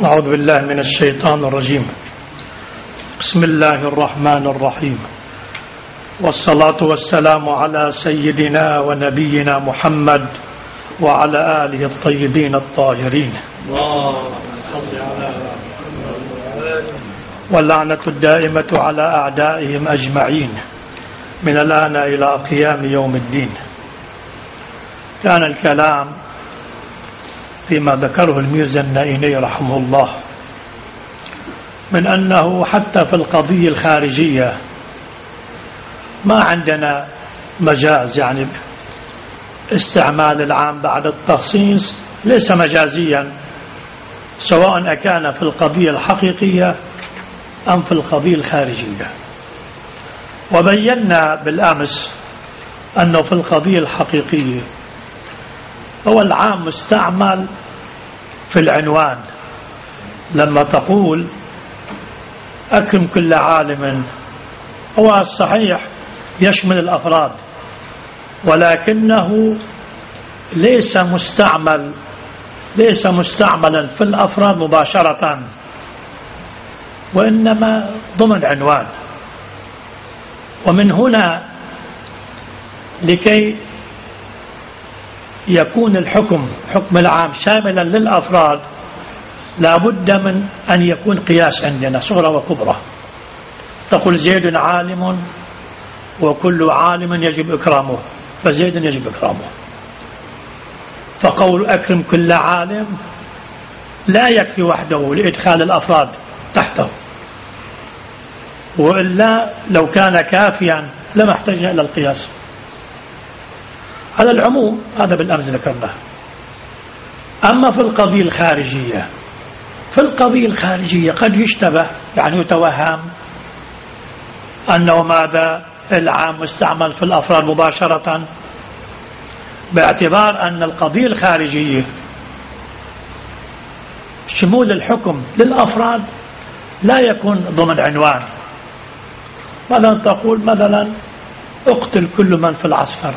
أعوذ بالله من الشيطان الرجيم. بسم الله الرحمن الرحيم، والصلاة والسلام على سيدنا ونبينا محمد وعلى آله الطيبين الطاهرين، واللعنة الدائمة على أعدائهم أجمعين من الآن إلى قيام يوم الدين. كان الكلام فيما ذكره الميزنائي رحمه الله من أنه حتى في القضية الخارجية ما عندنا مجاز، يعني استعمال العام بعد التخصيص ليس مجازيا، سواء أكان في القضية الحقيقية أم في القضية الخارجية. وبينا بالأمس أنه في القضية الحقيقية هو العام مستعمل في العنوان، لما تقول أكرم كل عالم، هو الصحيح يشمل الأفراد، ولكنه ليس مستعملا في الأفراد مباشرة، وإنما ضمن عنوان. ومن هنا لكي يكون الحكم حكم العام شاملا للأفراد لابد من أن يكون قياس عندنا صغرى وكبرى. تقول زيد عالم وكل عالم يجب إكرامه، فزيد يجب إكرامه. فقول أكرم كل عالم لا يكفي وحده لإدخال الأفراد تحته، وإلا لو كان كافيا لما احتجنا إلى القياس. على العموم هذا بالأمس ذكرناه. أما في القضية الخارجية قد يشتبه، يعني يتوهم أنه ماذا العام مستعمل في الأفراد مباشرة، باعتبار أن القضية الخارجية شمول الحكم للأفراد لا يكون ضمن عنوان. مثلا تقول مثلا اقتل كل من في العسكر،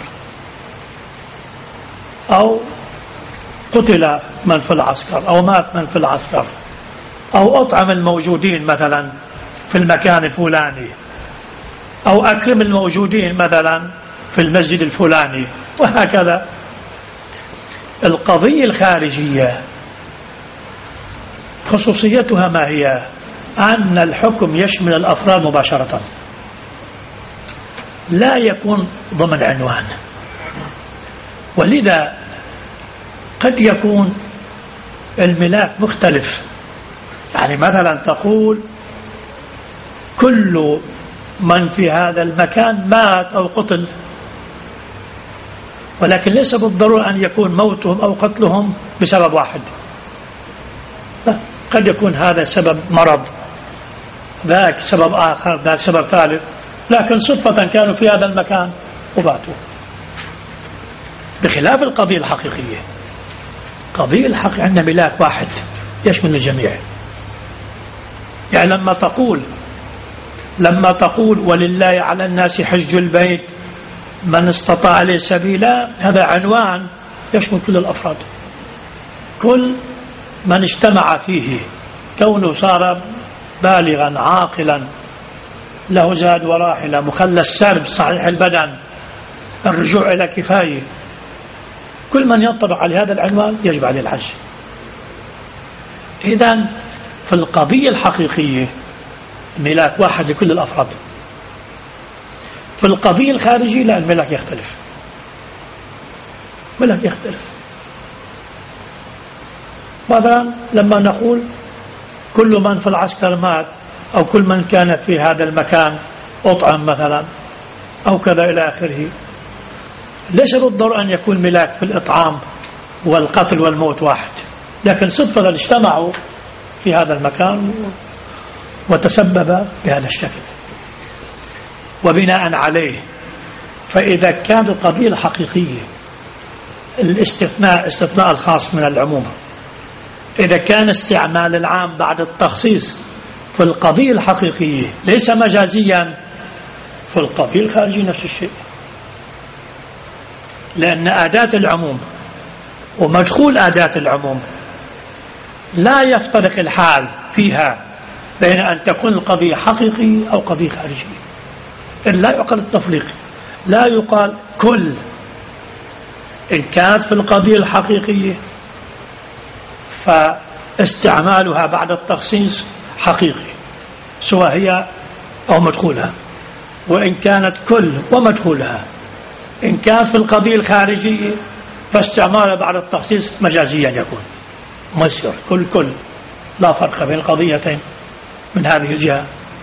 أو قتل من في العسكر، أو مات من في العسكر، أو أطعم الموجودين مثلا في المكان الفلاني، أو أكرم الموجودين مثلا في المسجد الفلاني، وهكذا. القضية الخارجية خصوصيتها ما هي؟ أن الحكم يشمل الأفراد مباشرة، لا يكون ضمن عنوان. ولذا قد يكون الملاك مختلف، يعني مثلا تقول كل من في هذا المكان مات أو قتل، ولكن ليس بالضرورة أن يكون موتهم أو قتلهم بسبب واحد، قد يكون هذا سبب مرض، ذاك سبب آخر، ذاك سبب ثالث، لكن صدفة كانوا في هذا المكان وباتوا. بخلاف القضية الحقيقية، قضية الحق عندنا ملاك واحد يشمل الجميع. يعني لما تقول ولله على الناس حج البيت من استطاع إليه سبيلا، هذا عنوان يشمل كل الأفراد، كل من اجتمع فيه، كونه صار بالغا عاقلا له زاد وراحلة، مخلى السرب، صحيح البدن، الرجوع إلى كفاية، كل من ينطبق على هذا العنوان يجب عليه الحج. إذن في القضية الحقيقية ملاك واحد لكل الأفراد. في القضية الخارجية لا، الملاك يختلف. مثلا لما نقول كل من في العسكر مات، أو كل من كان في هذا المكان أطعم مثلا، أو كذا إلى آخره، ليس بالضرورة أن يكون ملاك في الإطعام والقتل والموت واحد، لكن صدفة اجتمعوا في هذا المكان وتسبب بهذا الشكل. وبناء عليه فإذا كانت القضية الحقيقية استثناء الخاص من العموم، إذا كان استعمال العام بعد التخصيص في القضية الحقيقية ليس مجازيا، في القضية الخارجية نفس الشيء، لأن أداة العموم ومدخول أداة العموم لا يفترق الحال فيها بين أن تكون القضية حقيقية أو قضية خارجية. لا يعقل التفريق، لا يقال كل. إن كانت في القضية الحقيقية فاستعمالها بعد التخصيص حقيقي سواء هي أو مدخولها، وإن كانت كل ومدخولها. إن كانت في القضية الخارجية فاستعمالها بعد التخصيص مجازيا يكون، ما يصير كل، لا فرق بين القضيتين من هذه الجهة.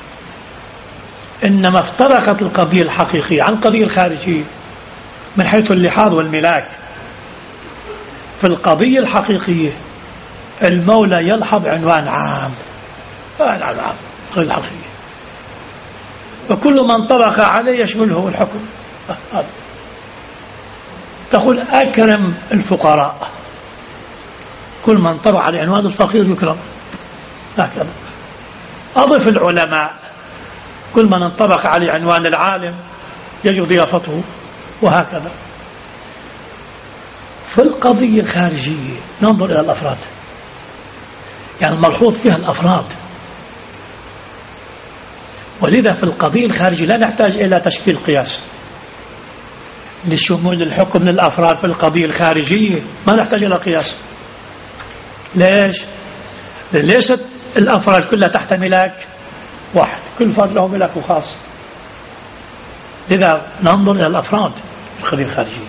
إنما افترقت القضية الحقيقية عن القضية الخارجية من حيث اللحاظ والملاك. في القضية الحقيقية المولى يلحظ عنوان عام، غير الحقيقية، وكل من طبق عليه يشمله الحكم. تقول أكرم الفقراء، كل من طبق عليه عنوان الفقير يكرم، هكذا. أضف العلماء، كل من انطبق عليه عنوان العالم يجب ضيافته، وهكذا. في القضية الخارجية ننظر إلى الأفراد، يعني الملحوظ فيها الأفراد. ولذا في القضية الخارجية لا نحتاج إلى تشكيل قياس لشمول الحكم للأفراد. في القضية الخارجية ما نحتاج إلى قياس. ليش؟ ليست الأفراد كلها تحت ملاك واحد، كل فرد له ملاك خاص. لذا ننظر إلى الأفراد في القضية الخارجية،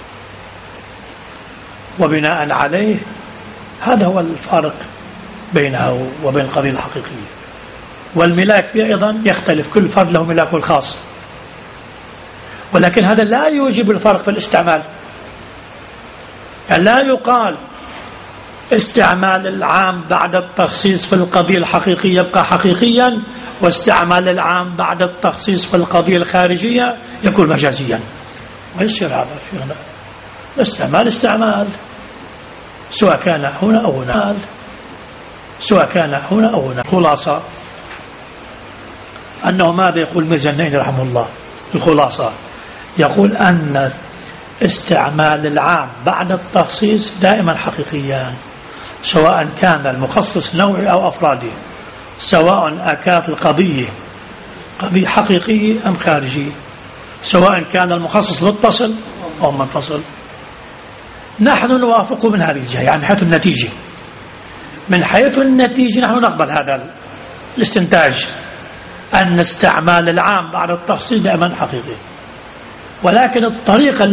وبناء عليه هذا هو الفارق بينها وبين القضية الحقيقية. والملاك فيها أيضا يختلف، كل فرد له ملاكه الخاص، ولكن هذا لا يوجب الفرق في الاستعمال. يعني لا يقال استعمال العام بعد التخصيص في القضية الحقيقية يبقى حقيقيا، واستعمال العام بعد التخصيص في القضية الخارجية يكون مجازيا. ما يصير هذا. الاستعمال سواء كان هنا أو هنا، سواء كان هنا أو هنا. خلاصة أنه ماذا يقول ميزانين رحمه الله؟ الخلاصة يقول أن استعمال العام بعد التخصيص دائما حقيقيا، سواء كان المخصص نوعي أو أفرادي، سواء كانت القضية قضية حقيقية أم خارجية، سواء كان المخصص متصل أو منفصل. نحن نوافق من هذه الجهة، يعني من حيث النتيجة. من حيث النتيجة نحن نقبل هذا الاستنتاج أن استعمال العام بعد التخصيص دائما حقيقي، ولكن الطريقة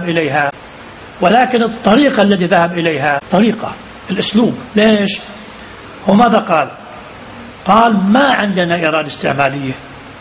التي ذهب إليها طريقة الأسلوب. ليش؟ وماذا قال؟ قال ما عندنا إرادة استعمالية.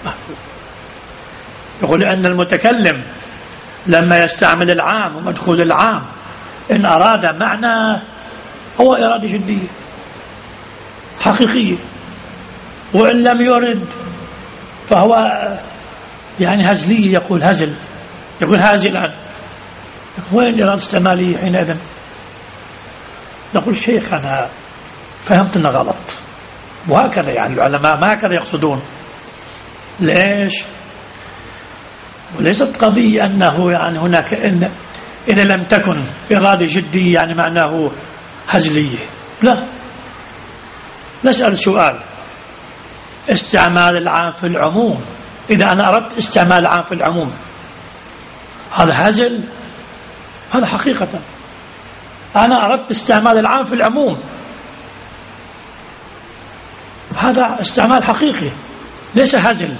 يقول أن المتكلم لما يستعمل العام ومدخول العام إن أراد معنى هو إرادة جدية حقيقية، وإن لم يرد فهو يعني هزلية، يقول هازلا. وين الإرادة الاستعمالية حينئذ؟ نقول شيخ أنا فهمتنا غلط. وهكذا يعني العلماء ما هكذا يقصدون. ليش؟ وليست قضية أنه يعني هناك إذا لم تكن إرادة جدية يعني معناه هزلية. لا، نسأل سؤال: استعمال العام في العموم، إذا أنا أردت استعمال العام في العموم هذا هزل؟ هذا حقيقة أنا أردت استعمال العام في العموم، هذا استعمال حقيقي ليس هزل.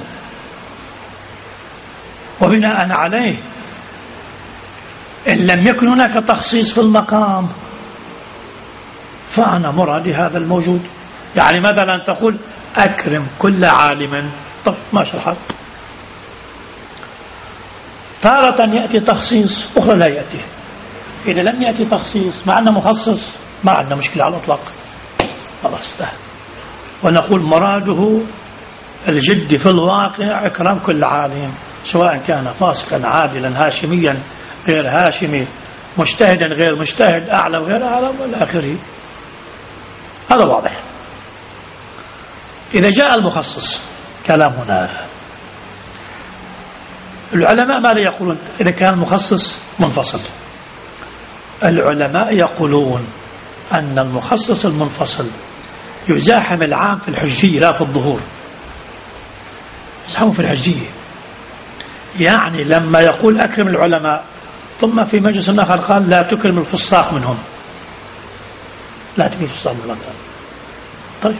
وبناء عليه إن لم يكن هناك تخصيص في المقام فأنا مرادي هذا الموجود. يعني مثلا تقول أكرم كل عالم، طب ماشي الحال. تارة يأتي تخصيص، أخرى لا يأتي. إذا لم يأتي تخصيص مع أنه مخصص ما عندنا مشكلة على الأطلاق، خلاص ده. ونقول مراده الجد في الواقع إكرام كل عالم، سواء كان فاسقا عادلا هاشميا غير هاشمي، مجتهدا غير مجتهد، أعلم غير أعلم، والآخره. هذا واضح. إذا جاء المخصص كلامنا العلماء ماذا يقولون إذا كان المخصص منفصل؟ العلماء يقولون أن المخصص المنفصل يزاحم العام في الحجية لا في الظهور، يزاحمه في الحجية. يعني لما يقول أكرم العلماء ثم في مجلس آخر قال لا تكرم الفساق منهم، لا تكرم الفساق منهم. طيب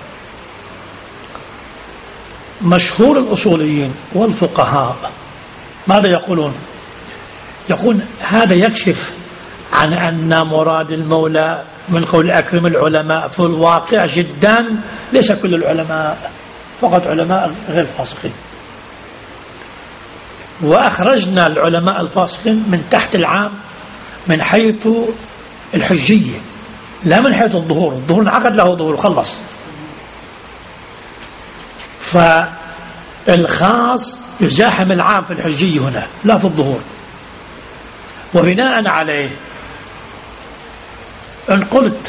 مشهور الأصوليين والفقهاء ماذا يقولون؟ يقول هذا يكشف عن أن مراد المولى من قول أكرم العلماء في الواقع جدا ليس كل العلماء، فقط علماء غير فاسقين، وأخرجنا العلماء الفاسقين من تحت العام من حيث الحجية لا من حيث الظهور. الظهور انعقد له ظهور خلص، فالخاص يزاحم العام في الحجية هنا لا في الظهور. وبناء عليه إن قلت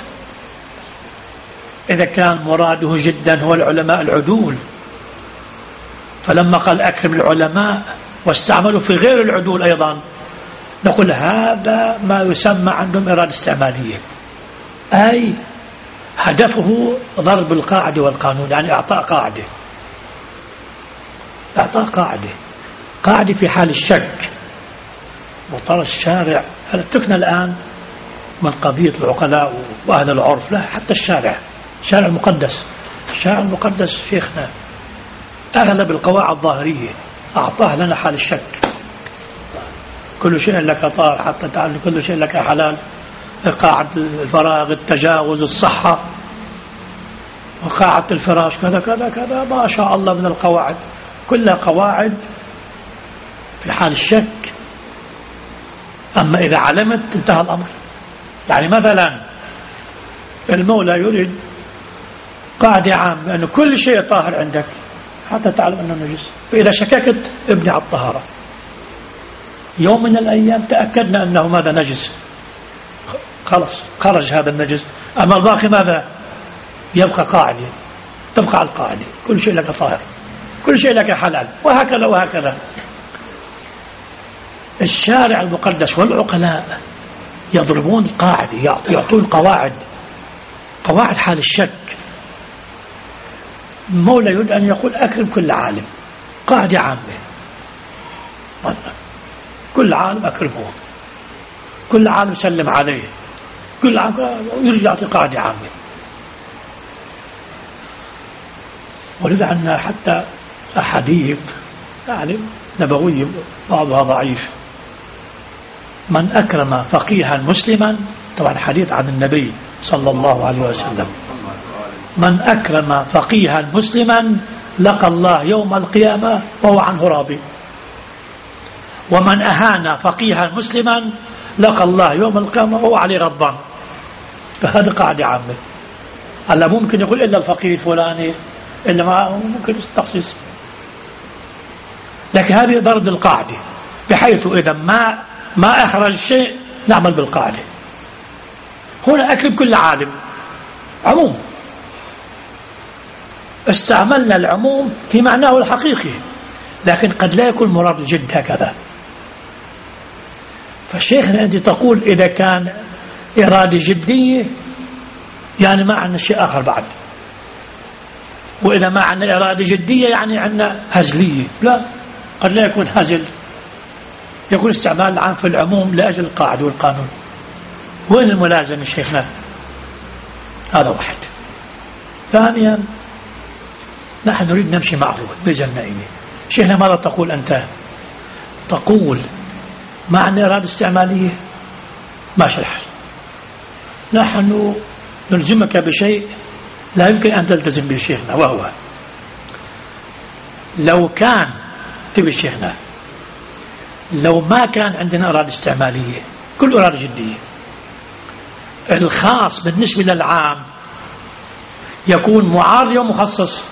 إذا كان مراده جدا هو العلماء العدول، فلما قال أكرم العلماء واستعملوا في غير العدول أيضا، نقول هذا ما يسمى عندهم إرادة استعمالية، أي هدفه ضرب القاعدة والقانون، يعني إعطاء قاعدة، إعطاء قاعدة في حال الشك. وترى الشارع تكنا الآن من قضية العقلاء وأهل العرف، لا حتى الشارع المقدس، الشارع المقدس شيخنا أغلب القواعد الظاهرية أعطاه لنا حال الشك. كل شيء لك طار حتى تعلم كل شيء لك حلال، قاعدة الفراغ، التجاوز، الصحة، وقاعدة الفراش، كذا كذا كذا، ما شاء الله من القواعد كلها قواعد في حال الشك. أما إذا علمت انتهى الأمر. يعني مثلا المولى يريد قاعدة عامة أنه كل شيء طاهر عندك حتى تعلم أنه نجس، فإذا شككت ابني على الطهارة، يوم من الأيام تأكدنا أنه ماذا نجس، خلص خرج هذا النجس. أما الباقي ماذا يبقى قاعدة، تبقى على القاعدة، كل شيء لك طاهر، كل شيء لك حلال، وهكذا وهكذا. الشارع المقدس والعقلاء يضربون القاعدة، يعطون قواعد حال الشك. المولى يريد أن يقول أكرم كل عالم، قاعدة عامة، كل عالم أكرمه، كل عالم سلم عليه، كل عالم يرجع يعطي قاعدة عامة. ولذا عندنا حتى أحاديث يعني نبوية بعضها ضعيف، من أكرم فقيها مسلما، طبعا حديث عن النبي صلى الله عليه وسلم، من أكرم فقيها مسلما لقى الله يوم القيامة وهو عنه راضي، ومن أهان فقيها مسلما لقى الله يوم القيامة وهو عليه غضبان. فهذا قاعدة عامة. ألا ممكن يقول إلا الفقيه الفلاني، إلا ما ممكن التخصيص، لكن هذه ضرب القاعدة، بحيث إذا ما أخرج شيء نعمل بالقاعدة. هنا أكرم كل عالم عموم، استعملنا العموم في معناه الحقيقي، لكن قد لا يكون مراد الجد هكذا. فالشيخنا أنت تقول إذا كان إرادة جدية يعني ما عندنا شيء آخر بعد، وإذا ما عندنا إرادة جدية يعني عندنا هزلية. لا، قد لا يكون هزل، يكون استعمال العام في العموم لأجل القاعدة والقانون. وين الملازمة شيخنا؟ هذا واحد. ثانيا نحن نريد نمشي معه بجنائه. شيخنا ماذا تقول أنت؟ تقول معنى إرادة استعمالية ماشي الحال، نحن نلزمك بشيء لا يمكن أن تلتزم به شيخنا، وهو لو كان تبي شيخنا لو ما كان عندنا إرادة استعمالية، كل إرادة جدية، الخاص بالنسبة للعام يكون معارض ومخصص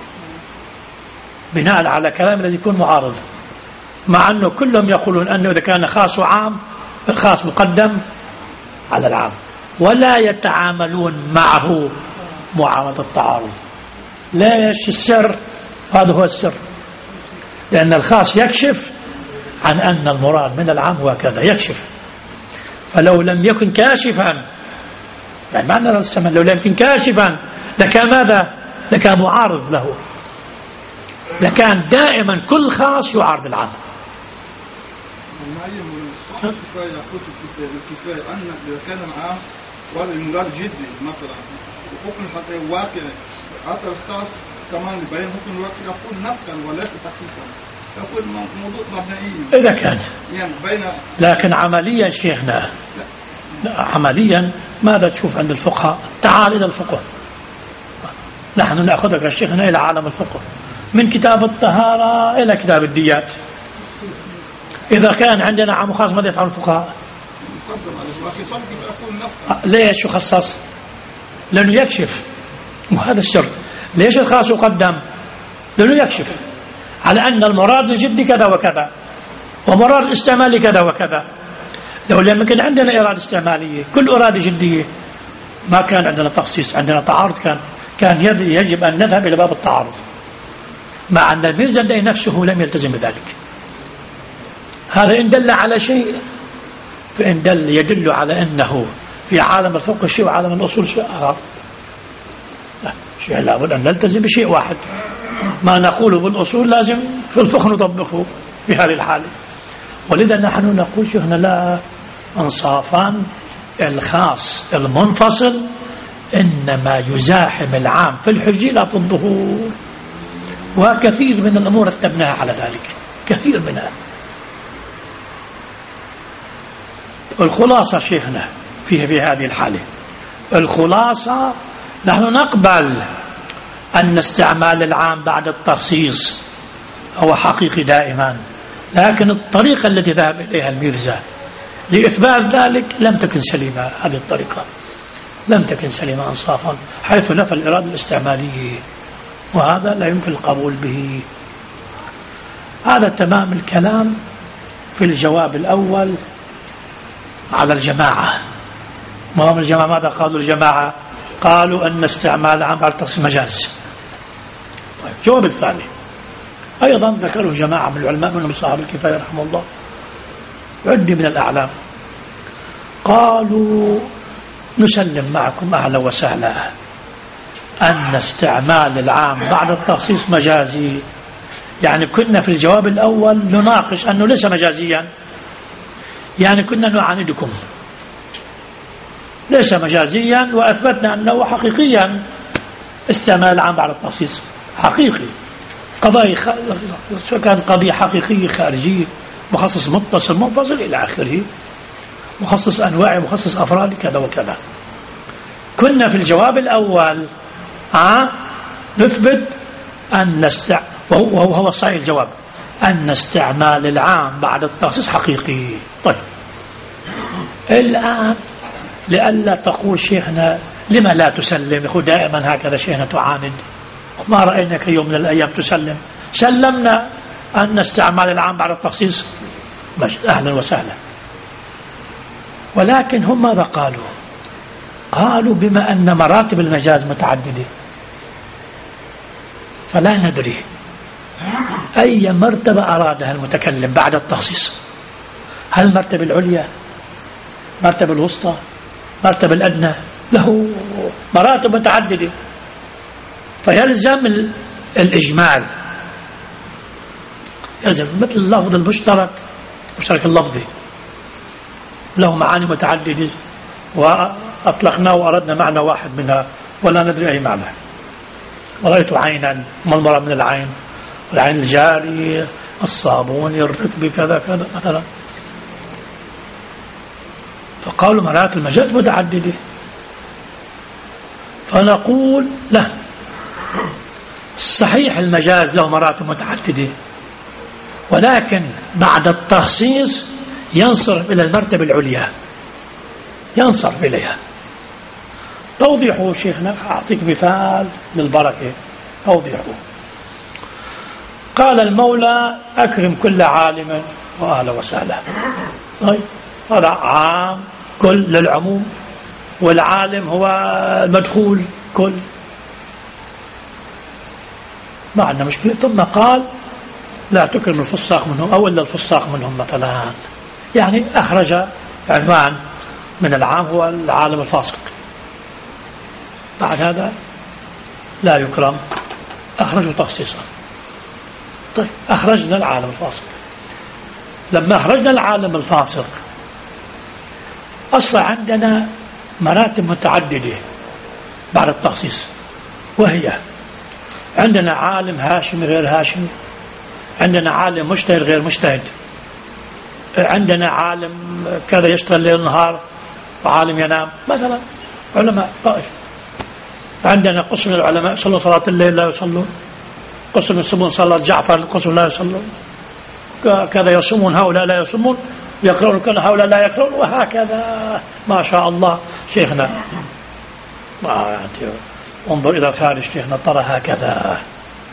بناء على كلام الذي يكون معارض، مع أنه كلهم يقولون أنه إذا كان خاص وعام الخاص مقدم على العام، ولا يتعاملون معه معاملة التعارض. ليش؟ السر، هذا هو السر، لأن الخاص يكشف عن أن المراد من العام هو كذا، يكشف. فلو لم يكن كاشفا يعني ما نرى الاستعمال لو يمكن كاشفا لكان ماذا؟ لكان معارض له، لكان دائما كل خاص يعارض العام. الكفاية أن إذا كان العام والمراد جدي مثلا وحكم الحقيقي واقع حتى الخاص كمان يبين حكم الواقع يكون نسخا وليس تخصيصا، يكون موضوع مبنائي إذا كان يعني بين. لكن عمليا شيخنا عمليا ماذا تشوف عند الفقهاء؟ تعال إلى الفقه، نحن نأخذك يا شيخنا إلى عالم الفقه من كتاب الطهارة إلى كتاب الديات. إذا كان عندنا عام وخاص ماذا يفعل الفقهاء؟ ليش يخصص؟ لأنه يكشف، وهذا السر. ليش الخاص يقدم؟ لأنه يكشف على أن المراد الجدي كذا وكذا ومراد الاستعمالي كذا وكذا. لو لم يكن عندنا إرادة استعمالية كل إرادة جدية ما كان عندنا تخصيص، عندنا تعارض، كان يجب أن نذهب إلى باب التعارض، مع أن الميزان نفسه لم يلتزم بذلك. هذا إن دل على شيء فإن يدل على أنه في عالم الفقه شيء وعالم الأصول شيء آخر. شيء لابد أن نلتزم بشيء واحد، ما نقوله بالأصول لازم في الفقه نطبقه في هذه الحالة. ولذا نحن نقول شيخنا لا انصافا، الخاص المنفصل إنما يزاحم العام في الحجة لا في الظهور، وكثير من الأمور رتبناها على ذلك، كثير منها. الخلاصة شيخنا في هذه الحالة، الخلاصة نحن نقبل أن استعمال العام بعد التخصيص هو حقيقي دائما، لكن الطريقة التي ذهب إليها الميرزا لإثبات ذلك لم تكن سليمة. هذه الطريقة لم تكن سليمة انصافا، حيث نفى الإرادة الاستعمالية، وهذا لا يمكن القبول به. هذا تمام الكلام في الجواب الأول على الجماعة. ما هم الجماعة؟ ماذا قالوا الجماعة؟ قالوا أن استعمال العام بعد التخصيص مجاز. الجواب الثاني أيضا ذكره جماعة من العلماء منهم صاحب الكفاية رحمه الله عدي من الأعلام، قالوا نسلم معكم أهلا وسهلا أن استعمال العام بعد التخصيص مجازي. يعني كنا في الجواب الأول نناقش أنه ليس مجازيا، يعني كنا نعاندكم ليس مجازيا، وأثبتنا أنه حقيقيا استعمال العام بعد التخصيص حقيقي. قضايا كان قضية حقيقية خارجية، مخصص متصل منفصل إلى آخره، مخصص أنواع، مخصص أفراد كذا وكذا. كنا في الجواب الأول نثبت أن وهو صحيح الجواب أن استعمال العام بعد التخصيص حقيقي. طيب الآن لئلا تقول شيخنا لما لا تسلم، يقول دائما هكذا شيخنا تعاند، ما رأيناك يوم من الأيام تسلم. سلمنا أن استعمال العام بعد التخصيص أهلا وسهلا، ولكن هم ماذا قالوا؟ قالوا بما أن مراتب المجاز متعددة فلا ندري أي مرتبة أرادها المتكلم بعد التخصيص، هل المرتبة العليا، مرتبة الوسطى، مرتبة الأدنى؟ له مراتب متعددة، فيلزم الإجمال، يلزم مثل اللفظ المشترك، مشترك اللفظي له معاني متعددة وأطلقنا وأردنا معنى واحد منها ولا ندري أي معنى. رأيت عينا، ما المراد من العين؟ العين الجاري، الصابون، الركب، كذا كذا مثلا. فقالوا مرات المجاز متعددة، فنقول لا، صحيح المجاز له مراتب متعددة، ولكن بعد التخصيص ينصرف إلى المرتبة العليا، ينصرف إليها. توضيحه شيخنا أعطيك مثال للبركة. توضيحه قال المولى أكرم كل عالم وأهلا وسهلا. طيب هذا عام كل للعموم، والعالم هو المدخول كل، ما عندنا مشكلة. ثم قال لا تكرم الفساق منهم أو إلا الفساق منهم مثلا، يعني أخرج عنوان من العام هو العالم الفاسق. بعد هذا لا يكرم. أخرجوا تخصيصا. طيب أخرجنا العالم الفاسق. لما أخرجنا العالم الفاسق أصبح عندنا مراتب متعددة بعد التخصيص، وهي عندنا عالم هاشمي غير هاشمي، عندنا عالم مجتهد غير مجتهد، عندنا عالم كذا يشتغل ليل نهار وعالم ينام مثلا، علماء طائف. عندنا قسم من العلماء يصلون صلاة الليل لا يصلون، قسم يصومون صلاة جعفر، قسم لا يصلون، كذا يصومون هؤلاء لا يصومون، يقرؤون كذا هؤلاء لا يقرؤون، وهكذا ما شاء الله. شيخنا انظر إلى الخارج شيخنا ترى هكذا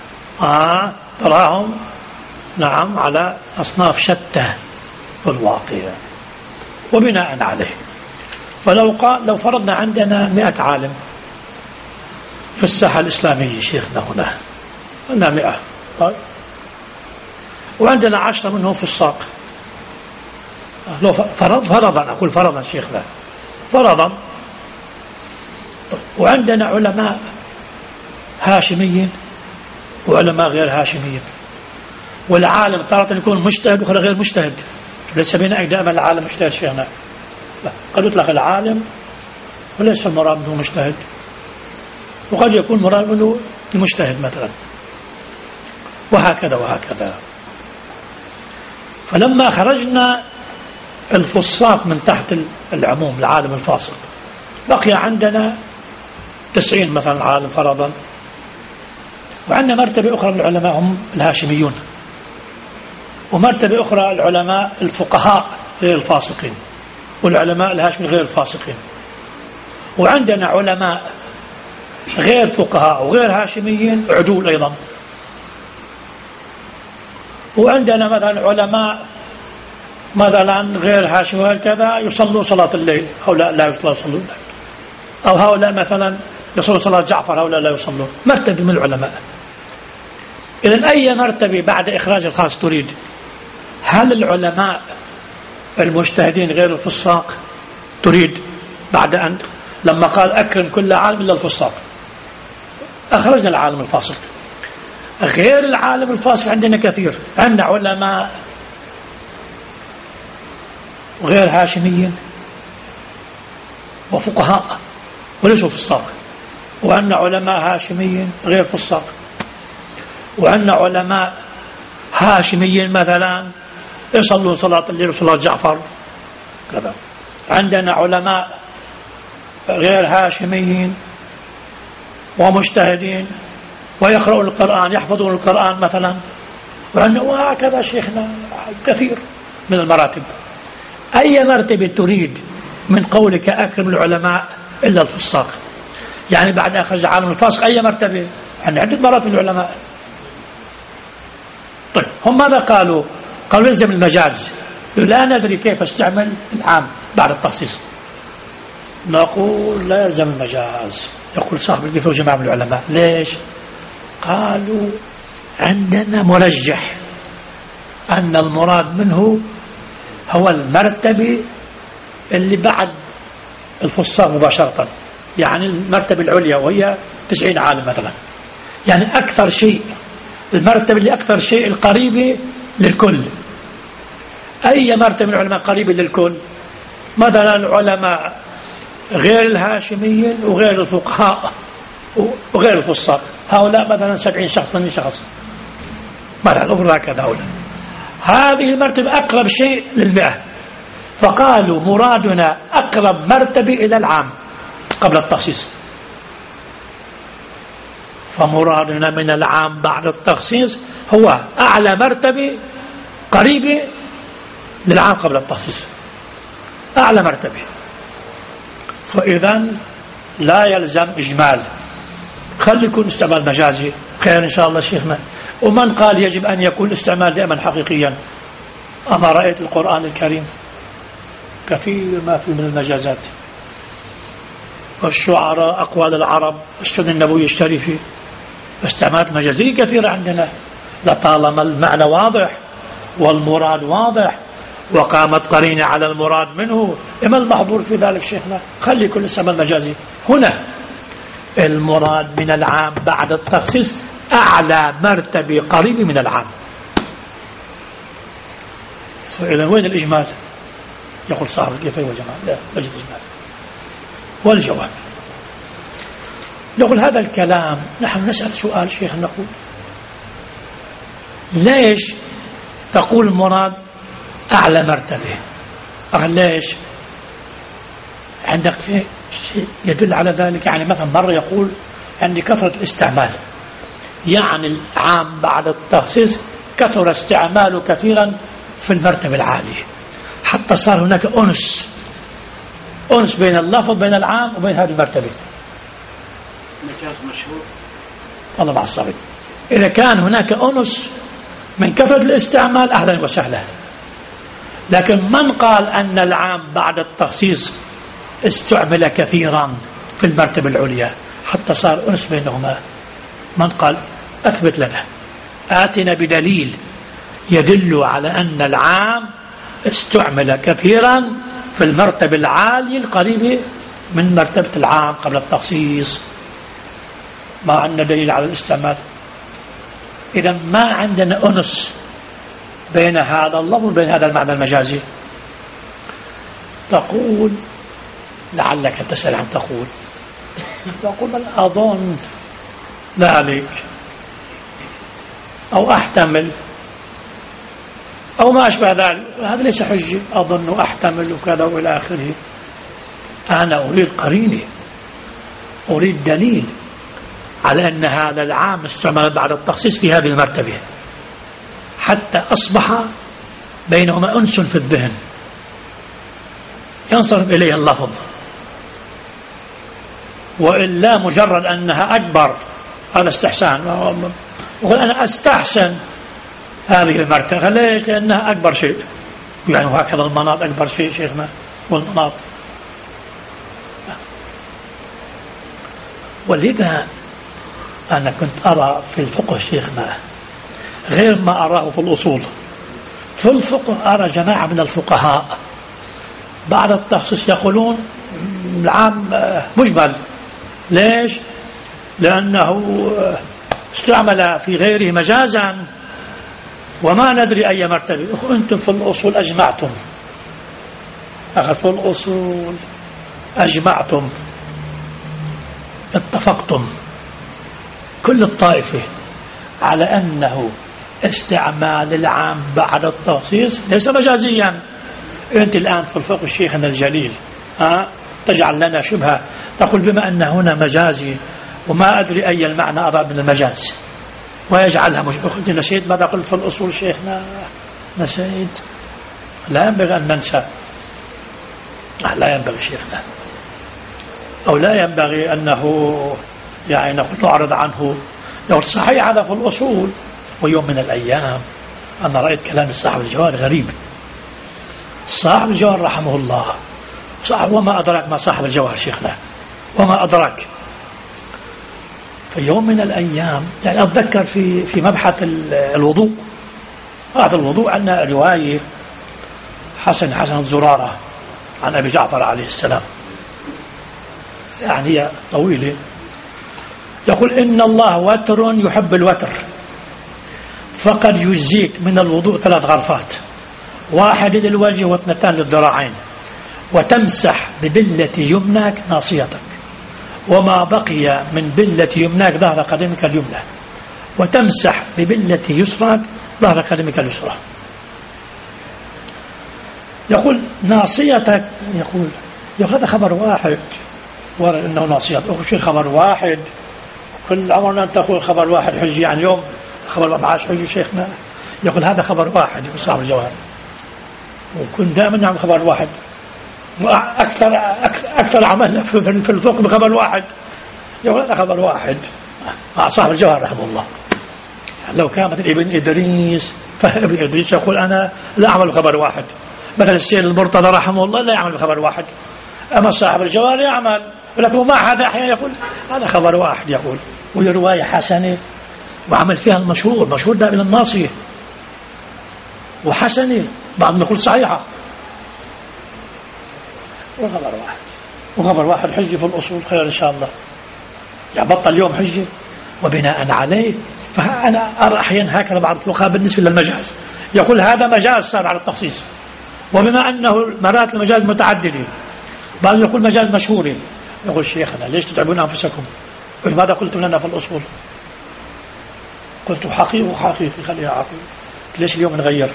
تراهم نعم على أصناف شتى في الواقع. وبناء عليه لو فرضنا عندنا 100 عالم في الساحة الإسلامية شيخنا هنا 100 طيب. وعندنا 10 منهم في الساق، لو فرضا أقول فرضا شيخنا فرضا طيب. وعندنا علماء هاشميين وعلماء غير هاشميين، والعالم تارة يكون مجتهد وأخرى غير مجتهد، ليس بين دائما العالم مجتهد شيخنا، لا قد يطلق العالم وليس المراد منه مجتهد، وقد يكون مراد منه المجتهد مثلا، وهكذا وهكذا. فلما خرجنا الفصاق من تحت العموم العالم الفاسق بقي عندنا 90 مثلا عالم فرضا، وعندنا مرتبة أخرى من العلماء هم الهاشميون، ومرتبة أخرى العلماء الفقهاء غير الفاسقين، والعلماء الهاشميين غير الفاسقين، وعندنا علماء غير فقهاء وغير هاشميين عدول أيضا، وعندنا مثلا علماء مثلا غير هاشميين كذا يصلوا صلاة الليل، هؤلاء لا يصلون صلاة الليل، أو هؤلاء مثلا يصلون صلاة جعفر، هؤلاء لا يصلون. مرتبة من العلماء. إذن أي مرتبة بعد إخراج الخاص تريد؟ هل العلماء المجتهدين غير الفساق تريد بعد أن لما قال أكرم كل عالم إلا الفساق أخرجنا العالم الفاسق؟ غير العالم الفاسق عندنا كثير، عندنا علماء غير هاشميين وفقهاء وليسوا فساق، وعندنا علماء هاشميين غير فساق، وعندنا علماء هاشميين مثلا يصلون صلاة الليل وصلاة جعفر كذا، عندنا علماء غير هاشميين ومجتهدين ويقرؤون القرآن يحفظون القرآن مثلا، وهكذا شيخنا كثير من المراتب. أي مرتبة تريد من قولك أكرم العلماء إلا الفساق؟ يعني بعد أخرج عالم الفاسق أي مرتبة؟ يعني عدة مراتب العلماء. طيب هم ماذا قالوا؟ قالوا يلزم المجاز، لا ندري كيف استعمل العام بعد التخصيص. نقول لا يلزم المجاز. يقول صاحب الكيف جماعة من العلماء ليش؟ قالوا عندنا مرجح أن المراد منه هو المرتبة اللي بعد الفساق مباشرة، يعني المرتبة العليا وهي 90 عالم مثلا، يعني أكثر شيء المرتبة اللي أكثر شيء القريبة للكل. أي مرتبة من العلماء قريبة للكل؟ مثلا العلماء غير الهاشميين وغير الفقهاء وغير الفساق، هؤلاء مثلا 70 شخص 80 شخص مثلا أخرى كذا، هؤلاء هذه المرتبة أقرب شيء لل100، فقالوا مرادنا أقرب مرتبة إلى العام قبل التخصيص، فمرادنا من العام بعد التخصيص هو أعلى مرتبة قريبة للعام قبل التخصيص، أعلى مرتبة. فإذا لا يلزم إجمال، خلي يكون استعمال مجازي خير إن شاء الله شيخنا. ومن قال يجب أن يكون استعمال دائما حقيقيا؟ أما رأيت القرآن الكريم كثير ما فيه من المجازات، والشعراء أقوال العرب والسنة النبوية الشريفة استعمالات مجازية كثيرة عندنا، لطالما المعنى واضح والمراد واضح وقامت قرينة على المراد منه، إما المحظور في ذلك شيخنا خلي كل استعمال مجازي. هنا المراد من العام بعد التخصيص أعلى مرتبة قريبة من العام. إذا وين الإجمال؟ يقول صاحب الكيفية والجمال لا يوجد إجمال. والجواب نقول هذا الكلام نحن نسأل سؤال شيخ، نقول ليش تقول المراد أعلى مرتبة؟ ليش؟ عندك شيء يدل على ذلك؟ يعني مثلا مرة يقول عندي كثرة الاستعمال، يعني العام بعد التخصيص كثر استعماله كثيرا في المرتبة العالية، حتى صار هناك أنس بين اللفظ بين العام وبين هذه المرتبة. مجاز مشهور والله مع الصبي. إذا كان هناك أنس من كثرة الاستعمال أهلا وسهلا، لكن من قال أن العام بعد التخصيص استعمل كثيرا في المرتبة العليا حتى صار أنس بينهما؟ من قال؟ أثبت لنا، آتنا بدليل يدل على أن العام استعمل كثيرا في المرتبة العالية القريبة من مرتبة العام قبل التخصيص، ما عندنا دليل على الاستعمال. إذا ما عندنا أنس بين هذا اللفظ وبين هذا المعنى المجازي. تقول لعلك تسأل عن تقول بل أظن ذلك أو أحتمل أو ما أشبه ذلك، هذا ليس حجة، أظن وأحتمل وكذا وإلى آخره. أنا أريد قرينة، أريد دليل على أن هذا العام استعمل بعد التخصيص في هذه المرتبة حتى أصبح بينهما أنس في الذهن ينصرف إليه اللفظ، وإلا مجرد أنها أكبر هذا استحسان. وقال أنا أستحسن هذه المرتبة، ليش؟ لأنها أكبر شيء، يعني هكذا المناط أكبر شيء شيخنا، والمناط. ولذا أنا كنت أرى في الفقه شيخنا غير ما أراه في الأصول. في الفقه أرى جماعة من الفقهاء بعد التخصيص يقولون العام مجمل. ليش؟ لأنه استعمل في غيره مجازا وما ندري أي مرتبة. أنتم في الأصول أجمعتم، في الأصول أجمعتم، اتفقتم كل الطائفة على أنه استعمال العام بعد التخصيص ليس مجازيا. أنت الآن في الفقه الشيخنا الجليل تجعل لنا شبهة، تقول بما أن هنا مجازي وما أدري أي المعنى أراد من المجاز ويجعلها مشبه. قلت نسيت ماذا قلت في الأصول شيخنا؟ نسيت. لا ينبغي أن ننسى، لا ينبغي شيخنا، أو لا ينبغي أنه يعني نقول نعرض عنه. لو صحيح هذا في الأصول. ويوم من الأيام أنا رأيت كلام صاحب الجوهر غريب. صاحب الجوهر رحمه الله صاحب، وما أدرك ما صاحب الجوهر شيخنا، وما أدرك. في يوم من الأيام يعني أتذكر في مبحث الوضوء، هذا الوضوء عندنا رواية حسن الزرارة عن أبي جعفر عليه السلام، يعني هي طويلة. يقول إن الله وتر يحب الوتر، فقد يجزيك من الوضوء 3 غرفات، 1 للوجه و2 للذراعين، وتمسح ببلة يمناك ناصيتك، وما بقي من بلة يمناك ظهر قدمك اليمنى، وتمسح ببلة يسراك ظهر قدمك اليسرى. يقول ناصيتك، يقول هذا خبر واحد ورد انه ناصيتك، يقول شيء خبر واحد، كل عمرنا أن تقول خبر واحد حجي، يعني اليوم خبر 14 حجي شيخنا. يقول هذا خبر واحد يقول صاحب الجوهر، وكن دائما نعمل خبر واحد، أكثر عملنا في الفقه بخبر واحد. يقول هذا خبر واحد. صاحب الجوهر رحمه الله لو كان مثل ابن إدريس، فابن إدريس يقول أنا لا أعمل بخبر واحد، مثل السيد المرتضى رحمه الله لا يعمل بخبر واحد، أما صاحب الجوهر يعمل، ولكن مع هذا أحيانا يقول هذا خبر واحد، يقول وهي رواية حسنة وعمل فيها المشهور دائما الناصية، وحسنة بعض ما يقول صحيحة، وخبر واحد حجي في الأصول. خير إن شاء الله. يعني بطل اليوم حجة. وبناء عليه فأنا أرى أحيانا هكذا بعض الفقهاء بالنسبة للمجاز يقول هذا مجاز صار على التخصيص، وبما أنه مرات المجاز متعددة بعض يقول مجاز مشهور، يقول شيخنا ليش تتعبون أنفسكم؟ ماذا قلتم لنا في الأصول؟ قلت حقيقي خليها حقيقي، ليش اليوم نغير؟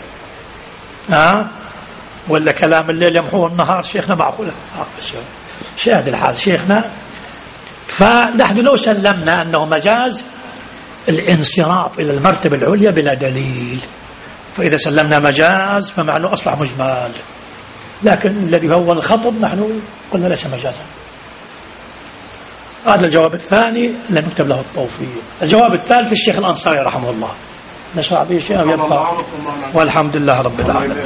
ولا كلام الليل يمحوه النهار؟ شيخنا معقولة شاهد الحال شيخنا. فنحن لو سلمنا أنه مجاز الانصراف إلى المرتبة العليا بلا دليل، فإذا سلمنا مجاز فمعنى أصبح مجمل، لكن الذي هو الخطب نحن قلنا ليس مجازا. هذا الجواب الثاني لم يكتب له التوفيق. الجواب الثالث الشيخ الأنصاري رحمه الله، نشرع به شيء يبقى، والحمد لله رب العالمين.